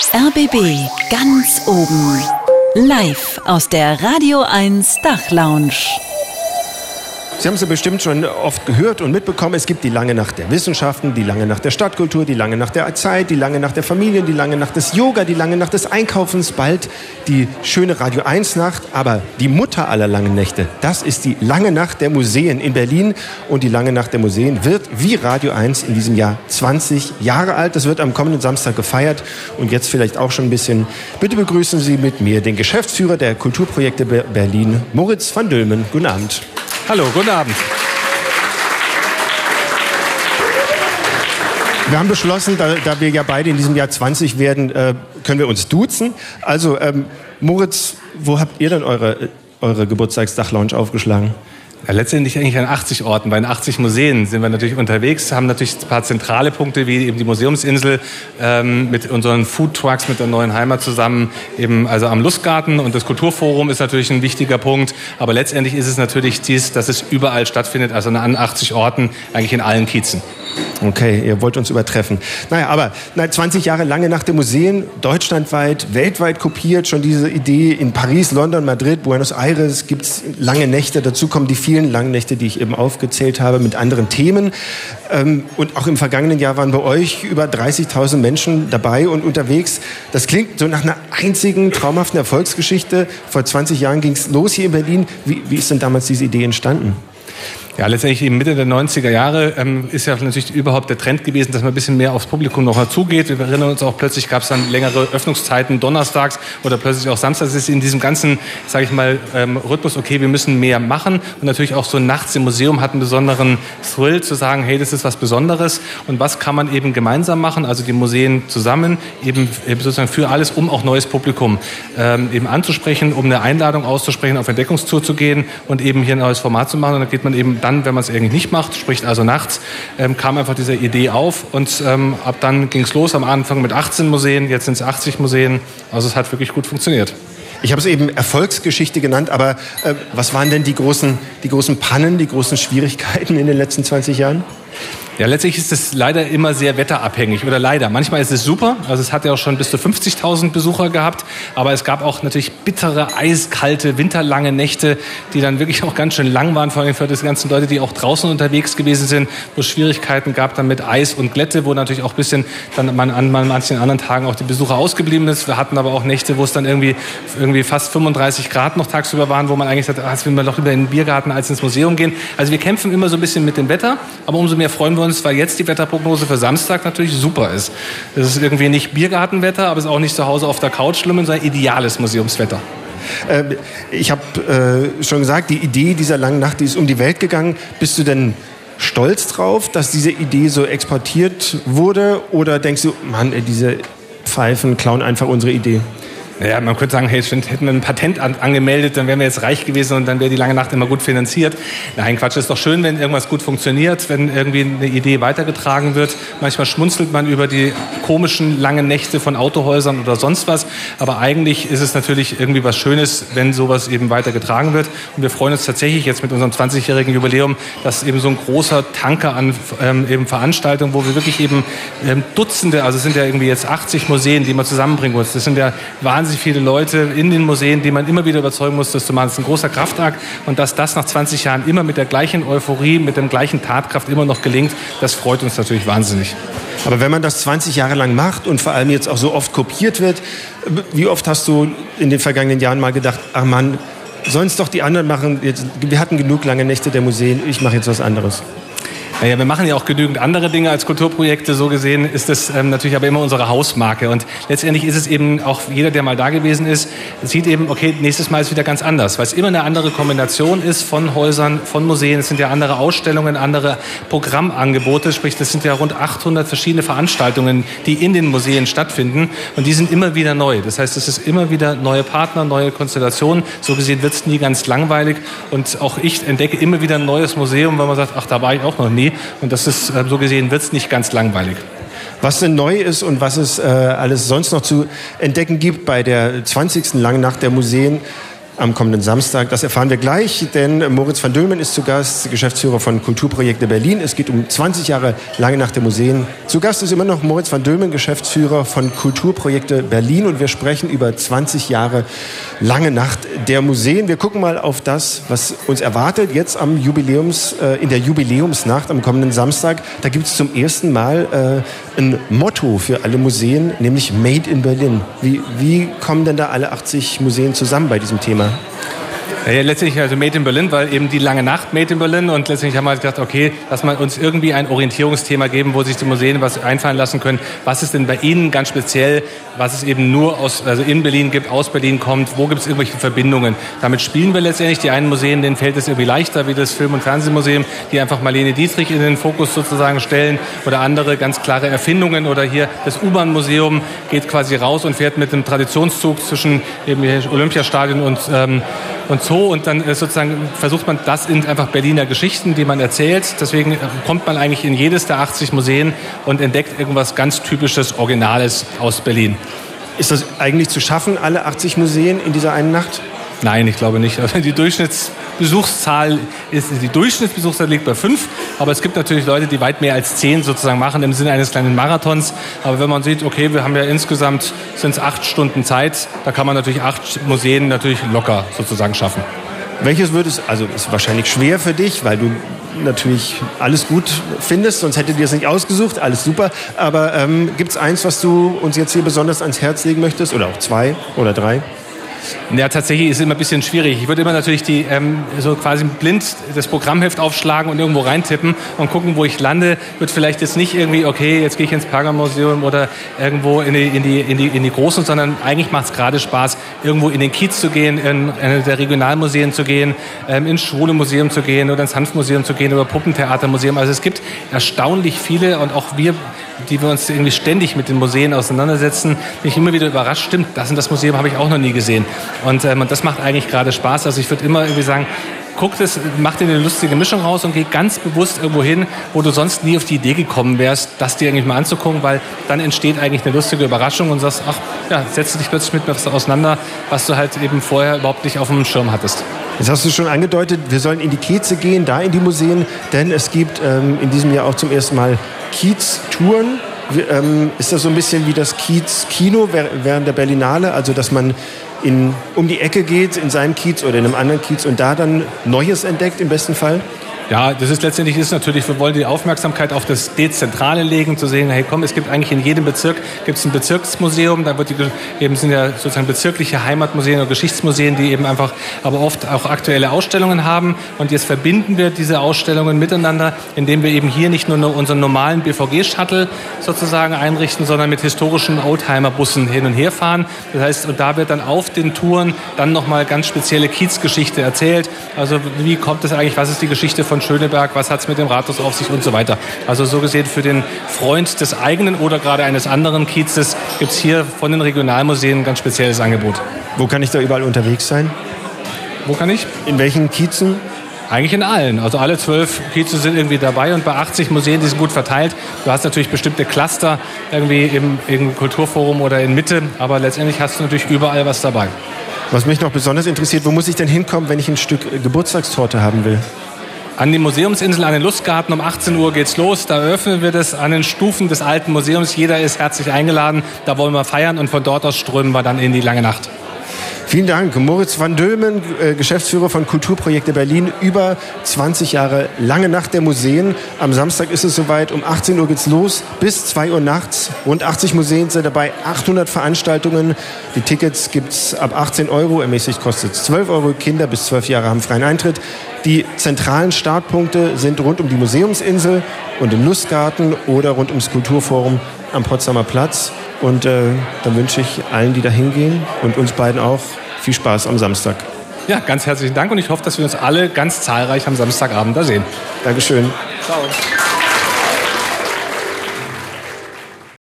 Das RBB ganz oben. Live aus der Radio 1 Dachlounge. Sie haben es ja bestimmt schon oft gehört und mitbekommen, es gibt die lange Nacht der Wissenschaften, die lange Nacht der Stadtkultur, die lange Nacht der Zeit, die lange Nacht der Familien, die lange Nacht des Yoga, die lange Nacht des Einkaufens, bald die schöne Radio 1 Nacht. Aber die Mutter aller langen Nächte, das ist die lange Nacht der Museen in Berlin. Und die lange Nacht der Museen wird wie Radio 1 in diesem Jahr 20 Jahre alt. Das wird am kommenden Samstag gefeiert. Und jetzt vielleicht auch schon ein bisschen. Bitte begrüßen Sie mit mir den Geschäftsführer der Kulturprojekte Berlin, Moritz van Dülmen. Guten Abend. Hallo, guten Abend. Wir haben beschlossen, da wir ja beide in diesem Jahr 20 werden, können wir uns duzen. Also, Moritz, wo habt ihr denn eure Geburtstagsdachlounge aufgeschlagen? Ja, letztendlich eigentlich an 80 Orten. Bei den 80 Museen sind wir natürlich unterwegs, haben natürlich ein paar zentrale Punkte, wie eben die Museumsinsel mit unseren Foodtrucks, mit der Neuen Heimat zusammen, eben also am Lustgarten, und das Kulturforum ist natürlich ein wichtiger Punkt. Aber letztendlich ist es natürlich dass es überall stattfindet, also an 80 Orten, eigentlich in allen Kiezen. Okay, ihr wollt uns übertreffen. Naja, aber 20 Jahre lange Nacht der Museen, deutschlandweit, weltweit kopiert, schon diese Idee in Paris, London, Madrid, Buenos Aires gibt es lange Nächte. Dazu kommen die vielen langen Nächte, die ich eben aufgezählt habe, mit anderen Themen. Und auch im vergangenen Jahr waren bei euch über 30.000 Menschen dabei und unterwegs. Das klingt so nach einer einzigen traumhaften Erfolgsgeschichte. Vor 20 Jahren ging es los hier in Berlin. Wie ist denn damals diese Idee entstanden? Ja, letztendlich in Mitte der 90er Jahre ist ja natürlich überhaupt der Trend gewesen, dass man ein bisschen mehr aufs Publikum noch mal zugeht. Wir erinnern uns auch, plötzlich gab es dann längere Öffnungszeiten donnerstags oder plötzlich auch samstags. Es ist in diesem ganzen, sage ich mal, Rhythmus, okay, wir müssen mehr machen. Und natürlich auch so nachts im Museum hat einen besonderen Thrill zu sagen, hey, das ist was Besonderes. Und was kann man eben gemeinsam machen, also die Museen zusammen, eben sozusagen für alles, um auch neues Publikum eben anzusprechen, um eine Einladung auszusprechen, auf Entdeckungstour zu gehen und eben hier ein neues Format zu machen. Und dann geht man eben dann, wenn man es eigentlich nicht macht, sprich also nachts, kam einfach diese Idee auf, und ab dann ging es los, am Anfang mit 18 Museen, jetzt sind es 80 Museen, also es hat wirklich gut funktioniert. Ich habe es eben Erfolgsgeschichte genannt, aber was waren denn die großen Pannen, die großen Schwierigkeiten in den letzten 20 Jahren? Ja, letztlich ist es leider immer sehr wetterabhängig, oder leider. Manchmal ist es super, also es hat ja auch schon bis zu 50.000 Besucher gehabt, aber es gab auch natürlich bittere, eiskalte, winterlange Nächte, die dann wirklich auch ganz schön lang waren, vor allem für die ganzen Leute, die auch draußen unterwegs gewesen sind, wo es Schwierigkeiten gab dann mit Eis und Glätte, wo natürlich auch ein bisschen dann an manchen anderen Tagen auch die Besucher ausgeblieben ist. Wir hatten aber auch Nächte, wo es dann irgendwie fast 35 Grad noch tagsüber waren, wo man eigentlich sagt, jetzt will man doch lieber in den Biergarten als ins Museum gehen. Also wir kämpfen immer so ein bisschen mit dem Wetter, aber umso mehr freuen wir uns, weil jetzt die Wetterprognose für Samstag natürlich super ist. Es ist irgendwie nicht Biergartenwetter, aber es ist auch nicht zu Hause auf der Couch schlimm, sondern ideales Museumswetter. Ich habe schon gesagt, die Idee dieser langen Nacht, die ist um die Welt gegangen. Bist du denn stolz drauf, dass diese Idee so exportiert wurde? Oder denkst du, Mann, diese Pfeifen klauen einfach unsere Idee? Ja, man könnte sagen, hey, hätten wir ein Patent angemeldet, dann wären wir jetzt reich gewesen und dann wäre die lange Nacht immer gut finanziert. Nein, Quatsch, ist doch schön, wenn irgendwas gut funktioniert, wenn irgendwie eine Idee weitergetragen wird. Manchmal schmunzelt man über die komischen langen Nächte von Autohäusern oder sonst was, aber eigentlich ist es natürlich irgendwie was Schönes, wenn sowas eben weitergetragen wird. Und wir freuen uns tatsächlich jetzt mit unserem 20-jährigen Jubiläum, dass eben so ein großer Tanker an eben Veranstaltungen, wo wir wirklich eben Dutzende, also es sind ja irgendwie jetzt 80 Museen, die man zusammenbringen muss. Das sind ja wahnsinnig viele Leute in den Museen, die man immer wieder überzeugen muss, das zu machen. Das ist ein großer Kraftakt, und dass das nach 20 Jahren immer mit der gleichen Euphorie, mit der gleichen Tatkraft immer noch gelingt, das freut uns natürlich wahnsinnig. Aber wenn man das 20 Jahre lang macht und vor allem jetzt auch so oft kopiert wird, wie oft hast du in den vergangenen Jahren mal gedacht, ach Mann, sollen es doch die anderen machen, wir hatten genug lange Nächte der Museen, ich mache jetzt was anderes? Naja, wir machen ja auch genügend andere Dinge als Kulturprojekte. So gesehen ist das natürlich aber immer unsere Hausmarke. Und letztendlich ist es eben auch, jeder, der mal da gewesen ist, sieht eben, okay, nächstes Mal ist wieder ganz anders. Weil es immer eine andere Kombination ist von Häusern, von Museen. Es sind ja andere Ausstellungen, andere Programmangebote. Sprich, das sind ja rund 800 verschiedene Veranstaltungen, die in den Museen stattfinden. Und die sind immer wieder neu. Das heißt, es ist immer wieder neue Partner, neue Konstellationen. So gesehen wird es nie ganz langweilig. Und auch ich entdecke immer wieder ein neues Museum, weil man sagt, ach, da war ich auch noch nie. Und das ist, so gesehen, wird es nicht ganz langweilig. Was denn neu ist und was es alles sonst noch zu entdecken gibt bei der 20. Langen Nacht der Museen, am kommenden Samstag. Das erfahren wir gleich, denn Moritz van Dülmen ist zu Gast, Geschäftsführer von Kulturprojekte Berlin. Es geht um 20 Jahre Lange Nacht der Museen. Zu Gast ist immer noch Moritz van Dülmen, Geschäftsführer von Kulturprojekte Berlin. Und wir sprechen über 20 Jahre Lange Nacht der Museen. Wir gucken mal auf das, was uns erwartet jetzt in der Jubiläumsnacht am kommenden Samstag. Da gibt es zum ersten Mal ein Motto für alle Museen, nämlich Made in Berlin. Wie kommen denn da alle 80 Museen zusammen bei diesem Thema? Ja, letztendlich also Made in Berlin, weil eben die Lange Nacht Made in Berlin und letztendlich haben wir gedacht, okay, lass mal uns irgendwie ein Orientierungsthema geben, wo sich die Museen was einfallen lassen können. Was ist denn bei Ihnen ganz speziell, was es eben nur in Berlin gibt, aus Berlin kommt, wo gibt es irgendwelche Verbindungen? Damit spielen wir letztendlich. Die einen Museen, denen fällt es irgendwie leichter, wie das Film- und Fernsehmuseum, die einfach Marlene Dietrich in den Fokus sozusagen stellen oder andere ganz klare Erfindungen oder hier das U-Bahn-Museum geht quasi raus und fährt mit einem Traditionszug zwischen eben Olympiastadion und Zoo und dann sozusagen versucht man das in einfach Berliner Geschichten, die man erzählt. Deswegen kommt man eigentlich in jedes der 80 Museen und entdeckt irgendwas ganz Typisches, Originales aus Berlin. Ist das eigentlich zu schaffen, alle 80 Museen in dieser einen Nacht? Nein, ich glaube nicht. Die Durchschnittsbesuchszahl liegt bei 5, aber es gibt natürlich Leute, die weit mehr als 10 sozusagen machen im Sinne eines kleinen Marathons. Aber wenn man sieht, okay, wir haben ja insgesamt sind es 8 Stunden Zeit, da kann man natürlich 8 Museen natürlich locker sozusagen schaffen. Welches ist wahrscheinlich schwer für dich, weil du natürlich alles gut findest, sonst hättet ihr es nicht ausgesucht, alles super. Aber gibt es eins, was du uns jetzt hier besonders ans Herz legen möchtest? Oder auch 2 oder 3? Ja, tatsächlich ist es immer ein bisschen schwierig. Ich würde immer natürlich so quasi blind das Programmheft aufschlagen und irgendwo reintippen und gucken, wo ich lande. Wird vielleicht jetzt nicht irgendwie, okay, jetzt gehe ich ins Pergamonmuseum oder irgendwo in die Großen, sondern eigentlich macht es gerade Spaß, irgendwo in den Kiez zu gehen, in eine der Regionalmuseen zu gehen, ins Schwule-Museum zu gehen oder ins Hanfmuseum zu gehen oder Puppentheatermuseum. Also es gibt erstaunlich viele und auch wir, die wir uns irgendwie ständig mit den Museen auseinandersetzen, bin ich immer wieder überrascht, stimmt, das und das Museum habe ich auch noch nie gesehen. Und das macht eigentlich gerade Spaß. Also ich würde immer irgendwie sagen, mach dir eine lustige Mischung raus und geh ganz bewusst irgendwo hin, wo du sonst nie auf die Idee gekommen wärst, das dir eigentlich mal anzugucken, weil dann entsteht eigentlich eine lustige Überraschung und sagst, ach ja, setzt dich plötzlich mit was auseinander, was du halt eben vorher überhaupt nicht auf dem Schirm hattest. Jetzt hast du schon angedeutet, wir sollen in die Kieze gehen, da in die Museen, denn es gibt in diesem Jahr auch zum ersten Mal Kiez-Touren. Ist das so ein bisschen wie das Kiez-Kino während der Berlinale, also dass man um die Ecke geht in seinem Kiez oder in einem anderen Kiez und da dann Neues entdeckt im besten Fall? Ja, das ist natürlich, wir wollen die Aufmerksamkeit auf das Dezentrale legen, zu sehen, hey komm, es gibt eigentlich in jedem Bezirk gibt's ein Bezirksmuseum, da sind ja sozusagen bezirkliche Heimatmuseen oder Geschichtsmuseen, die eben einfach aber oft auch aktuelle Ausstellungen haben und jetzt verbinden wir diese Ausstellungen miteinander, indem wir eben hier nicht nur unseren normalen BVG-Shuttle sozusagen einrichten, sondern mit historischen Oldtimer-Bussen hin und her fahren. Das heißt, und da wird dann auf den Touren dann nochmal ganz spezielle Kiezgeschichte erzählt. Also wie kommt es eigentlich, was ist die Geschichte von Schöneberg, was hat es mit dem Rathaus auf sich und so weiter. Also so gesehen für den Freund des eigenen oder gerade eines anderen Kiezes gibt es hier von den Regionalmuseen ein ganz spezielles Angebot. Wo kann ich da überall unterwegs sein? Wo kann ich? In welchen Kiezen? Eigentlich in allen. Also alle 12 Kieze sind irgendwie dabei und bei 80 Museen, die sind gut verteilt. Du hast natürlich bestimmte Cluster irgendwie im Kulturforum oder in Mitte, aber letztendlich hast du natürlich überall was dabei. Was mich noch besonders interessiert, wo muss ich denn hinkommen, wenn ich ein Stück Geburtstagstorte haben will? An die Museumsinsel, an den Lustgarten, um 18 Uhr geht's los. Da eröffnen wir das an den Stufen des alten Museums. Jeder ist herzlich eingeladen. Da wollen wir feiern und von dort aus strömen wir dann in die Lange Nacht. Vielen Dank. Moritz van Dülmen, Geschäftsführer von Kulturprojekte Berlin. Über 20 Jahre Lange Nacht der Museen. Am Samstag ist es soweit. Um 18 Uhr geht's los. Bis 2 Uhr nachts. Rund 80 Museen sind dabei. 800 Veranstaltungen. Die Tickets gibt's ab 18 Euro. Ermäßigt kostet es 12 Euro. Kinder bis 12 Jahre haben freien Eintritt. Die zentralen Startpunkte sind rund um die Museumsinsel und im Lustgarten oder rund ums Kulturforum am Potsdamer Platz. Und dann wünsche ich allen, die da hingehen und uns beiden auch viel Spaß am Samstag. Ja, ganz herzlichen Dank und ich hoffe, dass wir uns alle ganz zahlreich am Samstagabend da sehen. Dankeschön. Ciao.